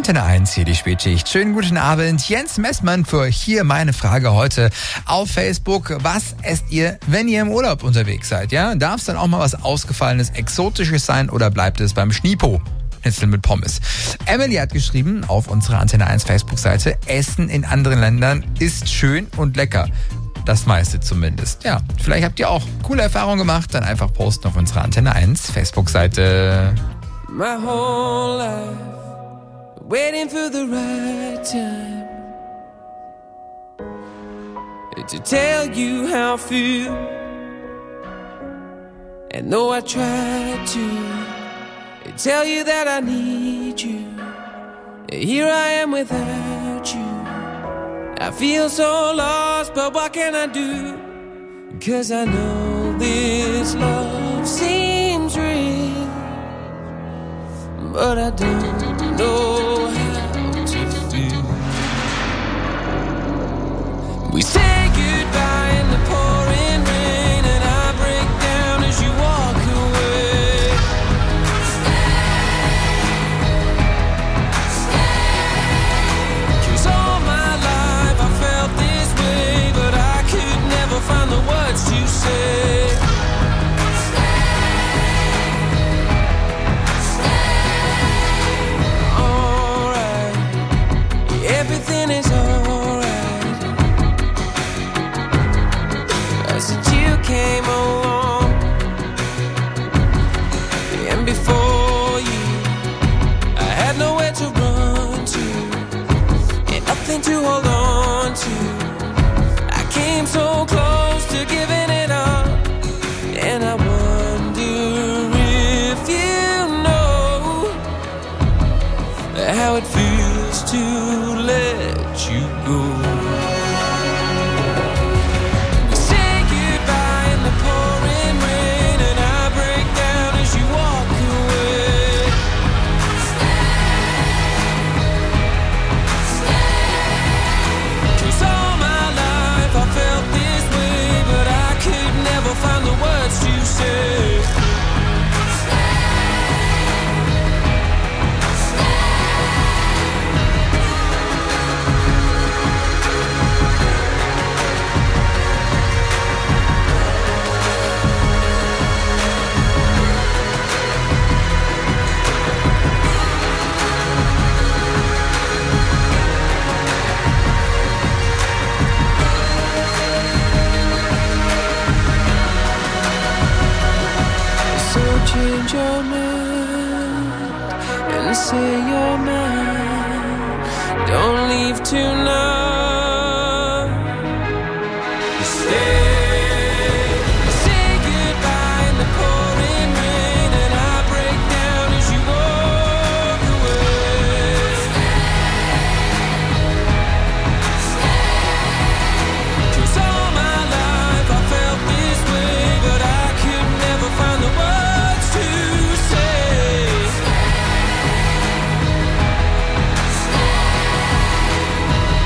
Antenne 1, hier die Spätschicht. Schönen guten Abend. Jens Messmann für hier meine Frage heute auf Facebook. Was esst ihr, wenn ihr im Urlaub unterwegs seid? Ja, darf es dann auch mal was Ausgefallenes, Exotisches sein oder bleibt es beim Schnipo? Schnitzel mit Pommes. Emily hat geschrieben auf unserer Antenne 1 Facebook-Seite, Essen in anderen Ländern ist schön und lecker. Das meiste zumindest. Ja, vielleicht habt ihr auch coole Erfahrungen gemacht. Dann einfach posten auf unserer Antenne 1 Facebook-Seite. My whole life waiting for the right time to tell you how I feel. And though I tried to tell you that I need you, here I am without you. I feel so lost, but what can I do? 'Cause I know this love seems real, but I don't know how to feel. We say goodbye in the pouring rain, and I break down as you walk away. Cause all my life I felt this way, but I could never find the words to say. Everything is alright. Since you came along, and before you, I had nowhere to run to, and nothing to hold on to. I came so close to giving it up, and I wonder if you know how it feels to let you go. We say goodbye in the pouring rain, and I break down as you walk away. Cause all my life I felt this way, but I could never find the words to say. Change your mind and say you're mine. Don't leave tonight. Say goodbye in the pouring rain, and I break down as you walk away. 'Cause all my life I felt this way, but I could never find the words to say.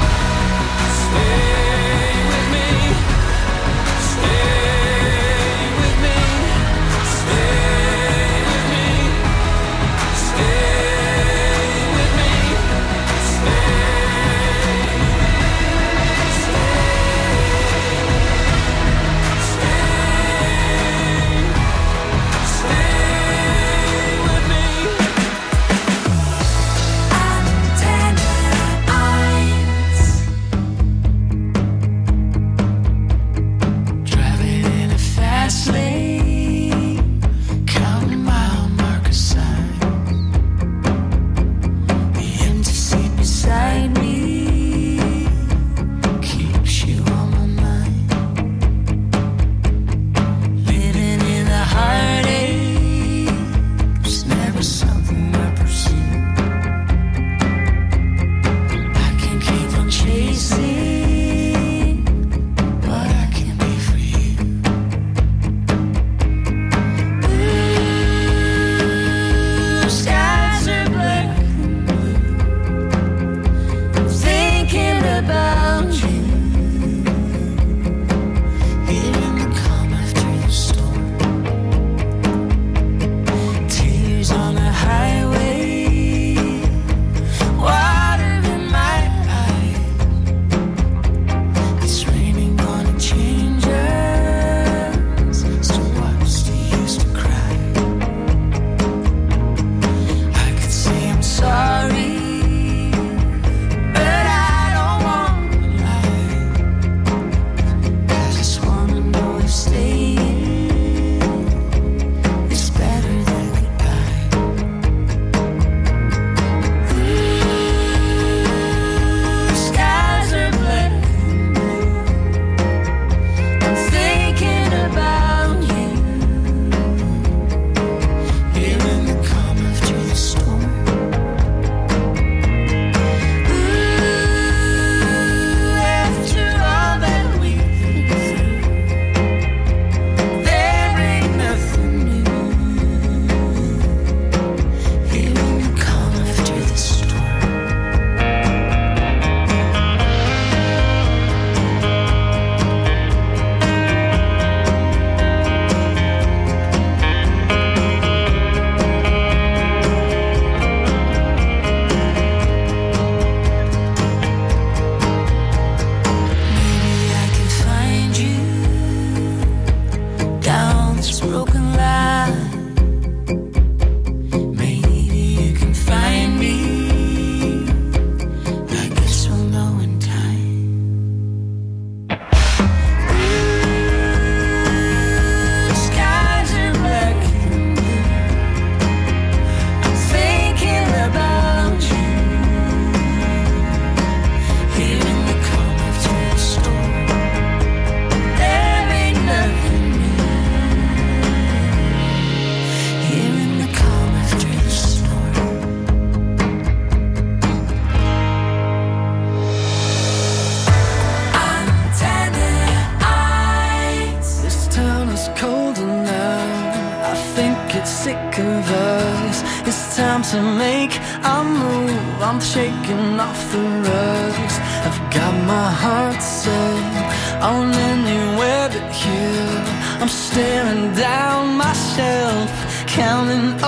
sick of us. It's time to make a move. I'm shaking off the rugs. I've got my heart set on anywhere but here. I'm staring down myself, counting